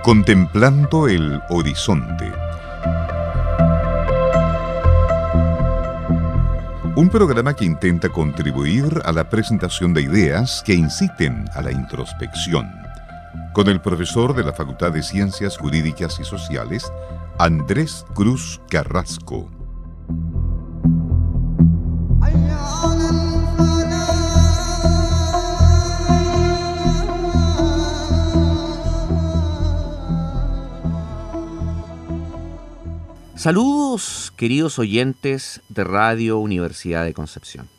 Contemplando el horizonte. Un programa que intenta contribuir a la presentación de ideas que inciten a la introspección. Con el profesor de la Facultad de Ciencias Jurídicas y Sociales, Andrés Cruz Carrasco. Saludos, queridos oyentes de Radio Universidad de Concepción.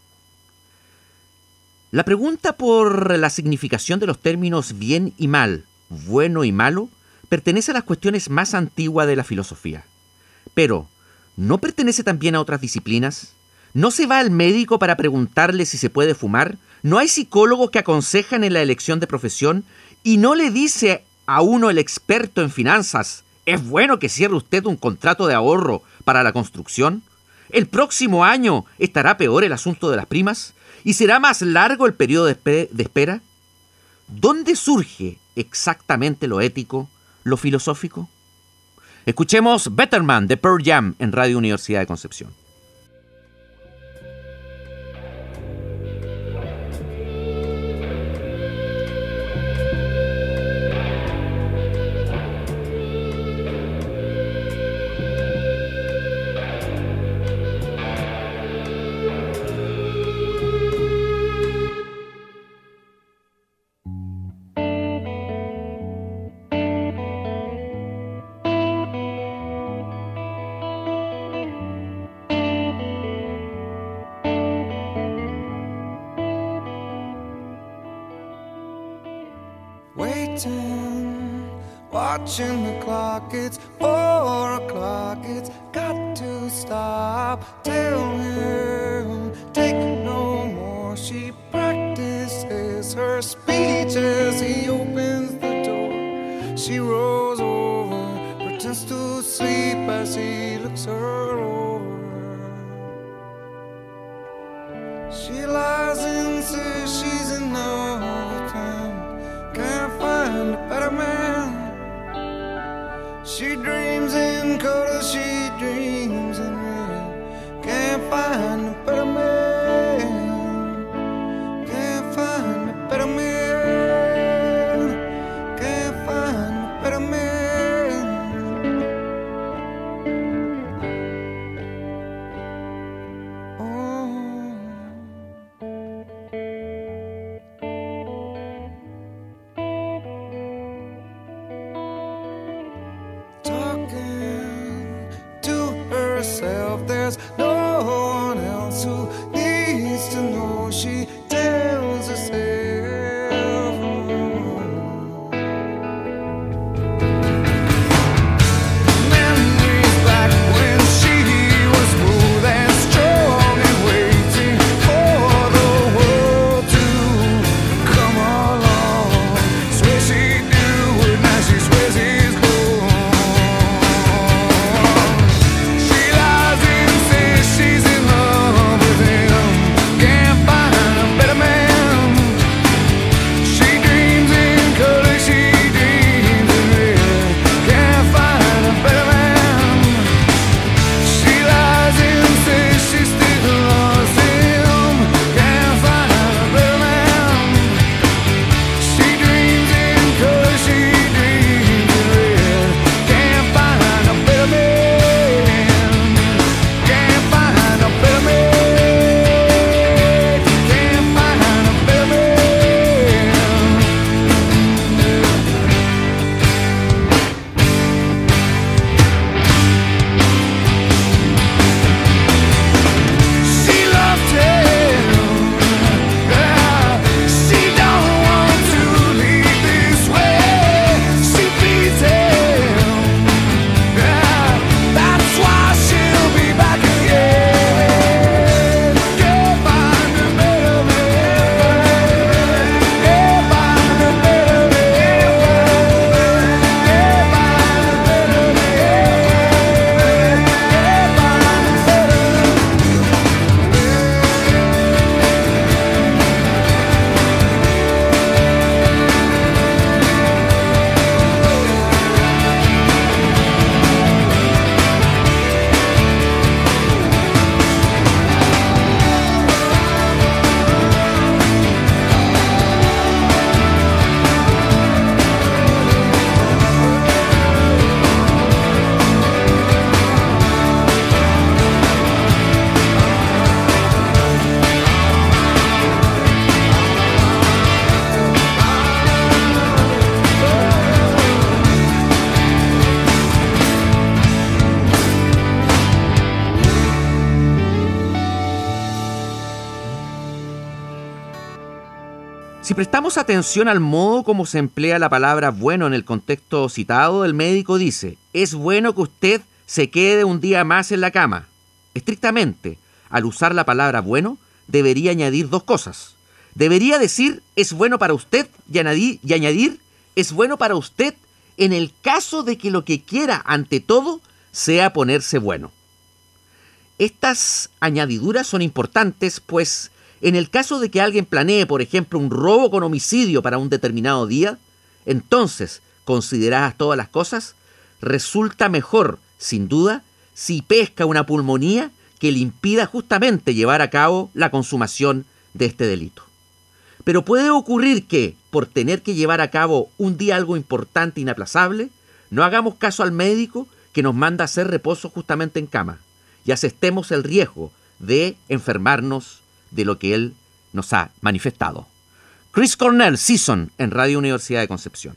La pregunta por la significación de los términos bien y mal, bueno y malo, pertenece a las cuestiones más antiguas de la filosofía. Pero, ¿no pertenece también a otras disciplinas? ¿No se va al médico para preguntarle si se puede fumar? ¿No hay psicólogos que aconsejan en la elección de profesión? ¿Y no le dice a uno el experto en finanzas: ¿es bueno que cierre usted un contrato de ahorro para la construcción? ¿El próximo año estará peor el asunto de las primas? ¿Y será más largo el periodo de espera? ¿Dónde surge exactamente lo ético, lo filosófico? Escuchemos Better Man de Pearl Jam en Radio Universidad de Concepción. Watching the clock, it's 4 o'clock, it's got to stop. Tell him, take no more. She practices her speech as he opens the door. She rolls over, pretends to sleep as he looks her over. She lies and says she's in love with him, can't find a better man. She dreams in color, she dreams in red. Can't find a better man. Can't find a better man. Can't find a better man. Oh. Talking to herself, there's no one Si prestamos atención al modo como se emplea la palabra bueno en el contexto citado, el médico dice: es bueno que usted se quede un día más en la cama. Estrictamente, al usar la palabra bueno, debería añadir dos cosas. Debería decir es bueno para usted y añadir es bueno para usted en el caso de que lo que quiera ante todo sea ponerse bueno. Estas añadiduras son importantes, pues en el caso de que alguien planee, por ejemplo, un robo con homicidio para un determinado día, entonces, consideradas todas las cosas, resulta mejor, sin duda, si pesca una pulmonía que le impida justamente llevar a cabo la consumación de este delito. Pero puede ocurrir que, por tener que llevar a cabo un día algo importante e inaplazable, no hagamos caso al médico que nos manda a hacer reposo justamente en cama y aceptemos el riesgo de enfermarnos de lo que él nos ha manifestado. Chris Cornell, Season, en Radio Universidad de Concepción.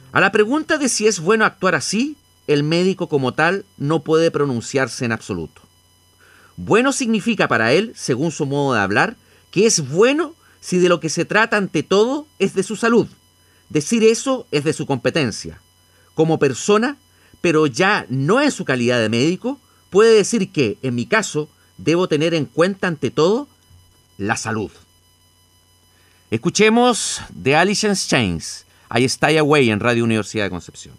A la pregunta de si es bueno actuar así, el médico como tal no puede pronunciarse en absoluto. Bueno significa para él, según su modo de hablar, que es bueno si de lo que se trata ante todo es de su salud. Decir eso es de su competencia. Como persona, pero ya no en su calidad de médico, puede decir que, en mi caso, debo tener en cuenta ante todo la salud. Escuchemos The Alice in Chains, I Stay Away en Radio Universidad de Concepción.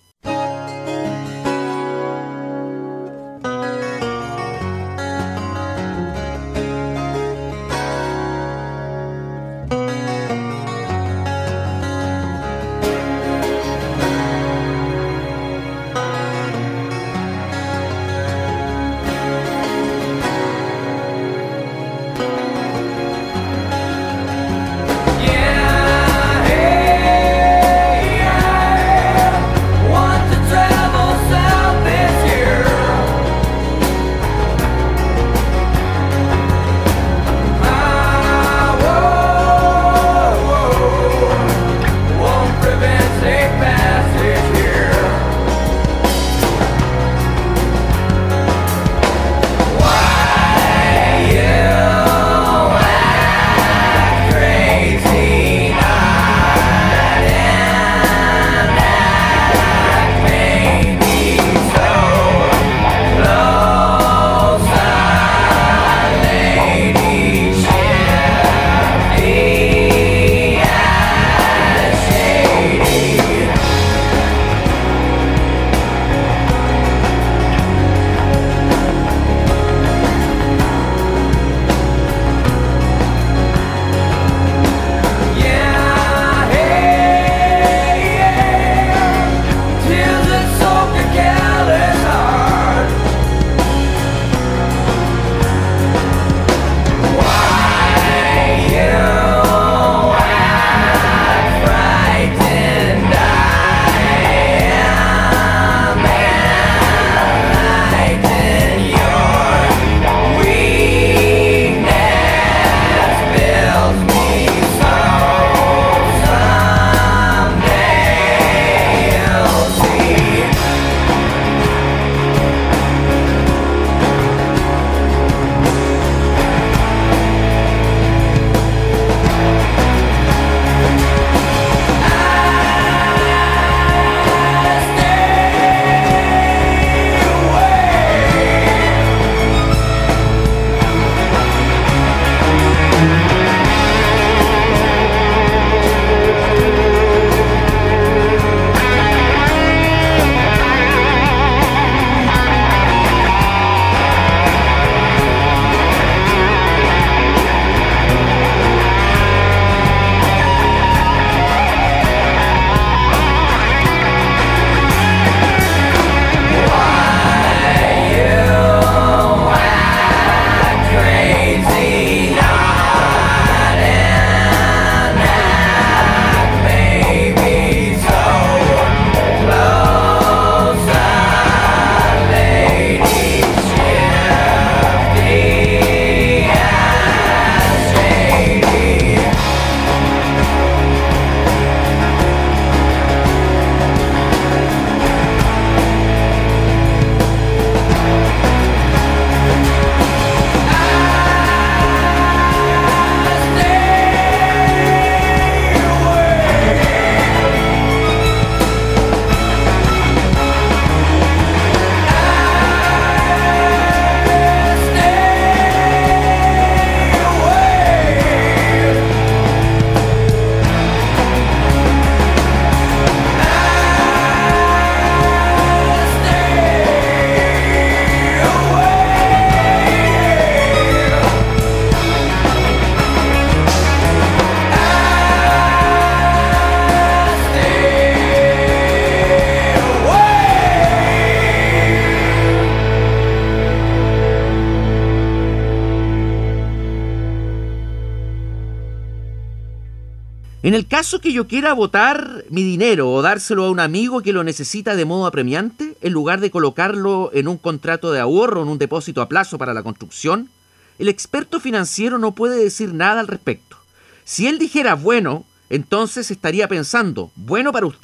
En el caso que yo quiera botar mi dinero o dárselo a un amigo que lo necesita de modo apremiante, en lugar de colocarlo en un contrato de ahorro o en un depósito a plazo para la construcción, el experto financiero no puede decir nada al respecto. Si él dijera bueno, entonces estaría pensando, bueno para usted,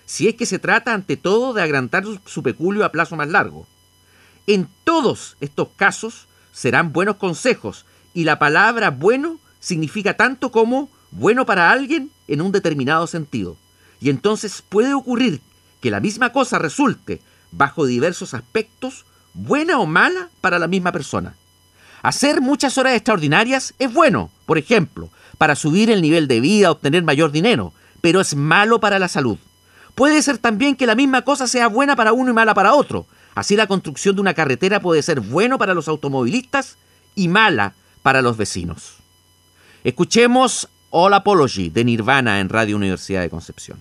si es que se trata ante todo de agrandar su peculio a plazo más largo. En todos estos casos serán buenos consejos, y la palabra bueno significa tanto como bueno para alguien en un determinado sentido. Y entonces puede ocurrir que la misma cosa resulte, bajo diversos aspectos, buena o mala para la misma persona. Hacer muchas horas extraordinarias es bueno, por ejemplo, para subir el nivel de vida, obtener mayor dinero, pero es malo para la salud. Puede ser también que la misma cosa sea buena para uno y mala para otro. Así la construcción de una carretera puede ser bueno para los automovilistas y mala para los vecinos. Escuchemos All Apology de Nirvana en Radio Universidad de Concepción.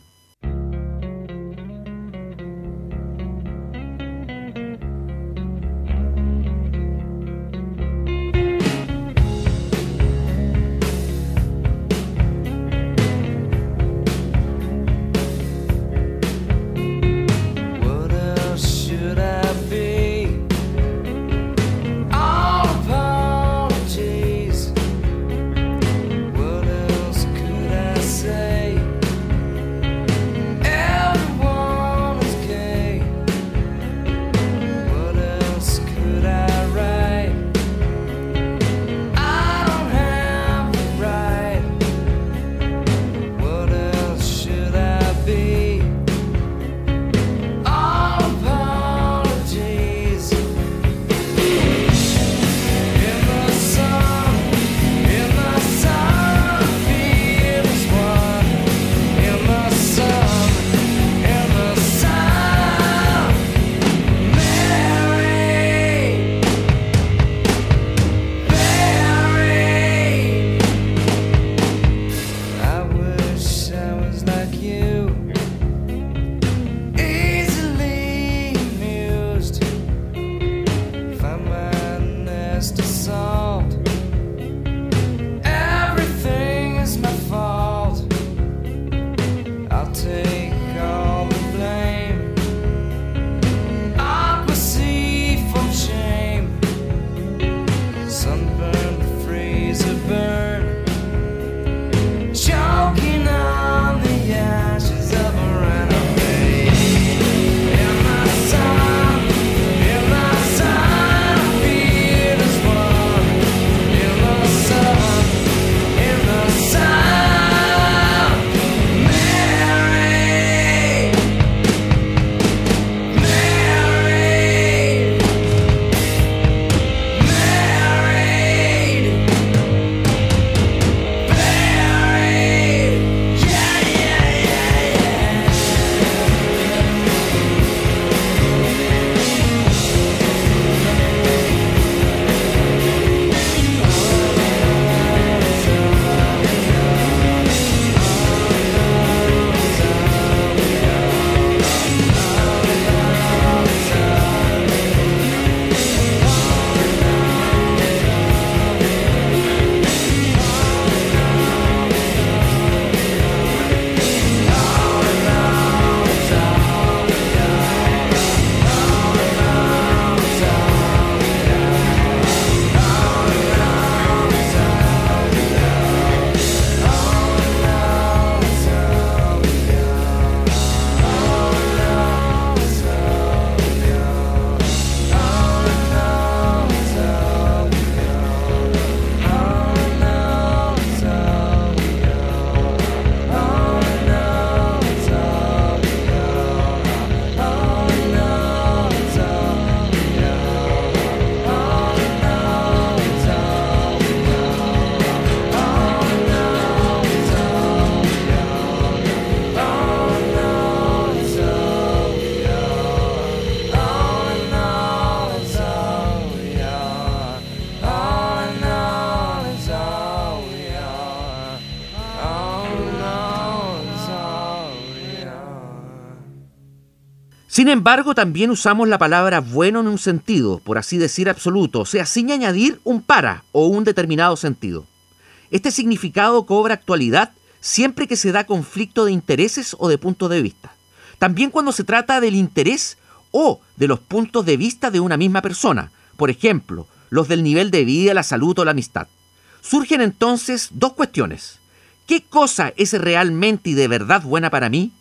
Sin embargo, también usamos la palabra bueno en un sentido, por así decir, absoluto, o sea, sin añadir un para o un determinado sentido. Este significado cobra actualidad siempre que se da conflicto de intereses o de puntos de vista. También cuando se trata del interés o de los puntos de vista de una misma persona, por ejemplo, los del nivel de vida, la salud o la amistad. Surgen entonces dos cuestiones. ¿Qué cosa es realmente y de verdad buena para mí?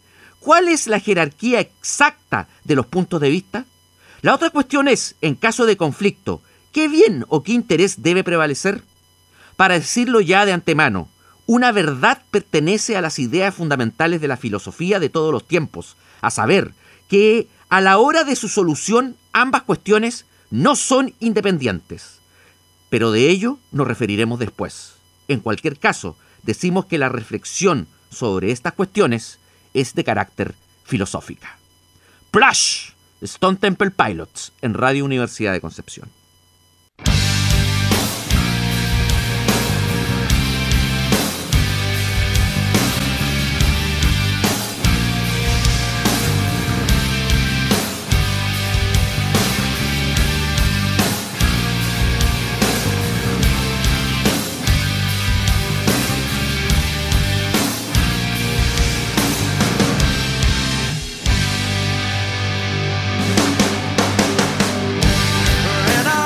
¿cuál es la jerarquía exacta de los puntos de vista? La otra cuestión es, en caso de conflicto, ¿qué bien o qué interés debe prevalecer? Para decirlo ya de antemano, una verdad pertenece a las ideas fundamentales de la filosofía de todos los tiempos, a saber, que a la hora de su solución ambas cuestiones no son independientes. Pero de ello nos referiremos después. En cualquier caso, decimos que la reflexión sobre estas cuestiones es de carácter filosófica. Plush, Stone Temple Pilots, en Radio Universidad de Concepción. And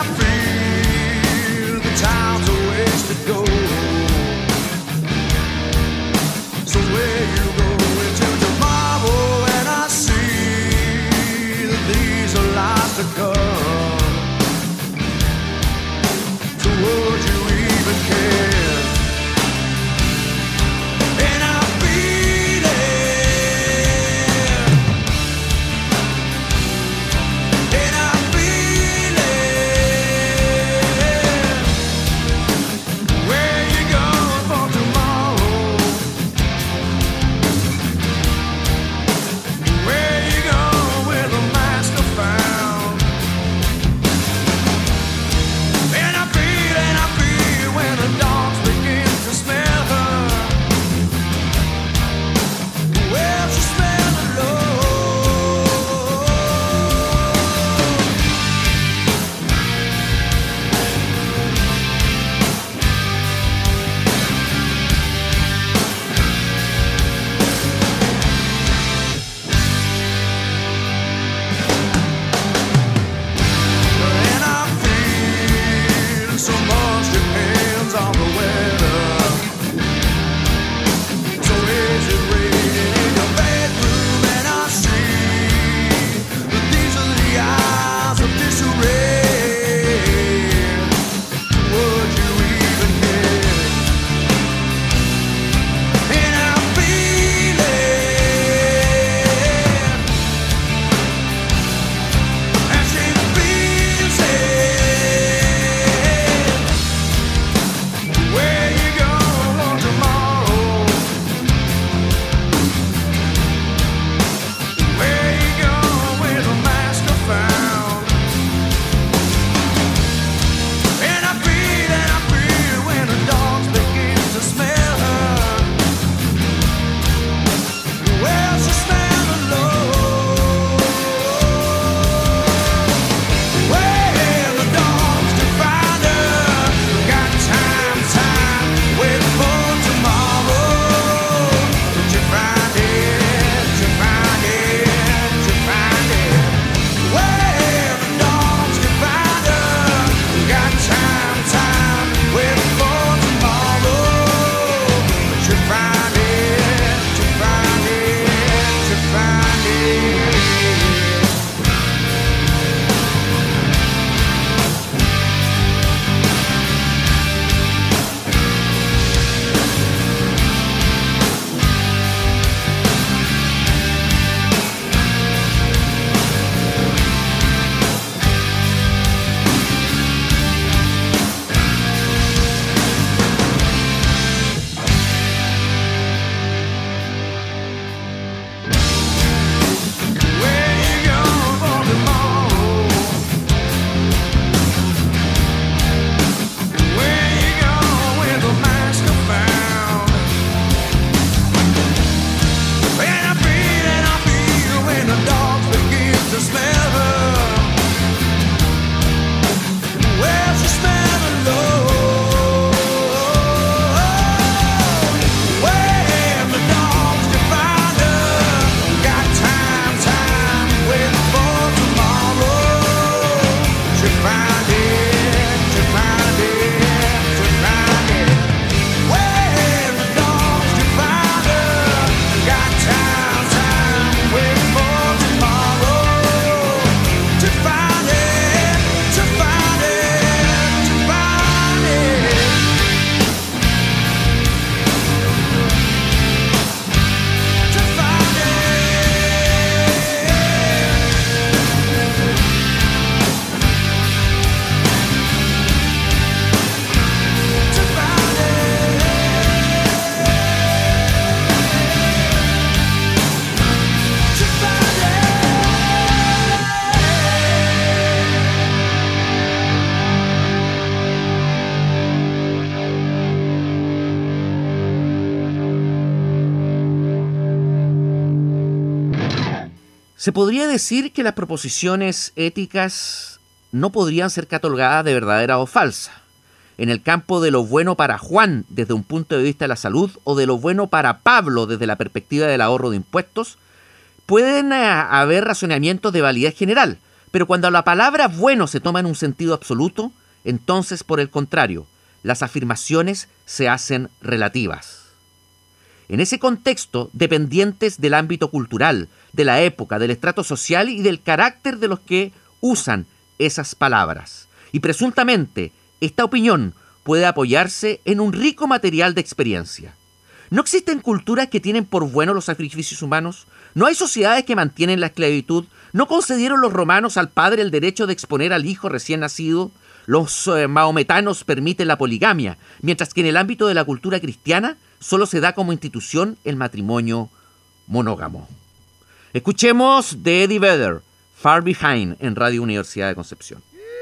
Se podría decir que las proposiciones éticas no podrían ser catalogadas de verdadera o falsa. En el campo de lo bueno para Juan desde un punto de vista de la salud o de lo bueno para Pablo desde la perspectiva del ahorro de impuestos, pueden haber razonamientos de validez general, pero cuando la palabra bueno se toma en un sentido absoluto, entonces, por el contrario, las afirmaciones se hacen relativas. En ese contexto, dependientes del ámbito cultural, de la época, del estrato social y del carácter de los que usan esas palabras. Y presuntamente, esta opinión puede apoyarse en un rico material de experiencia. ¿No existen culturas que tienen por bueno los sacrificios humanos? ¿No hay sociedades que mantienen la esclavitud? ¿No concedieron los romanos al padre el derecho de exponer al hijo recién nacido? Los maometanos permiten la poligamia, mientras que en el ámbito de la cultura cristiana solo se da como institución el matrimonio monógamo. Escuchemos de Eddie Vedder, Far Behind, en Radio Universidad de Concepción.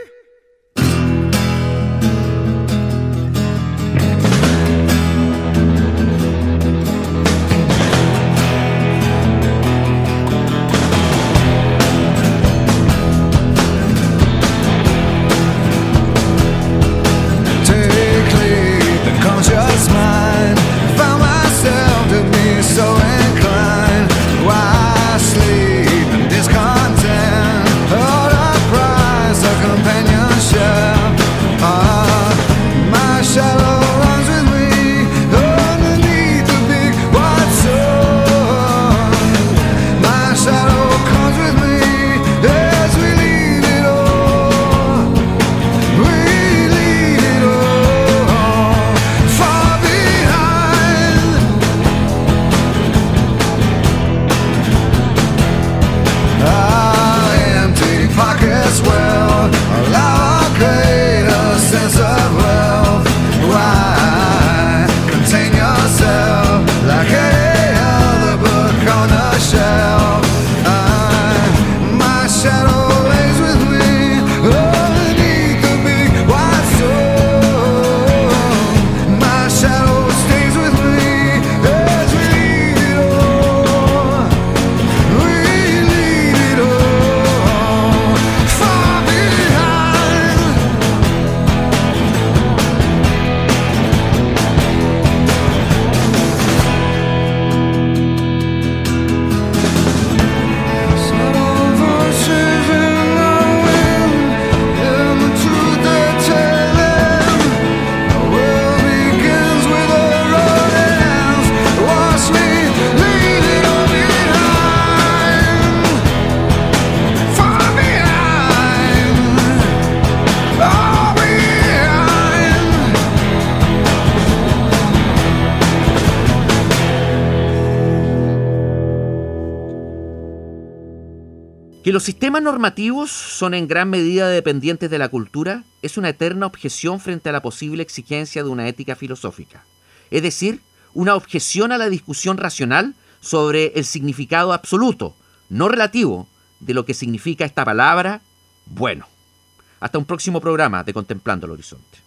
Que los sistemas normativos son en gran medida dependientes de la cultura es una eterna objeción frente a la posible exigencia de una ética filosófica. Es decir, una objeción a la discusión racional sobre el significado absoluto, no relativo, de lo que significa esta palabra, bueno. Hasta un próximo programa de Contemplando el Horizonte.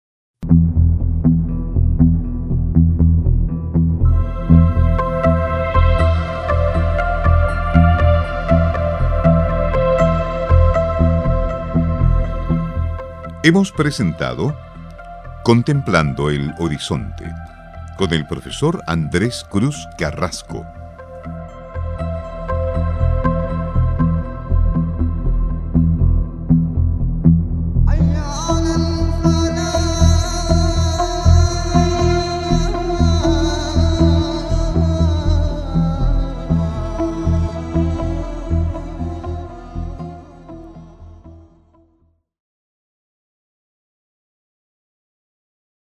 Hemos presentado Contemplando el Horizonte con el profesor Andrés Cruz Carrasco.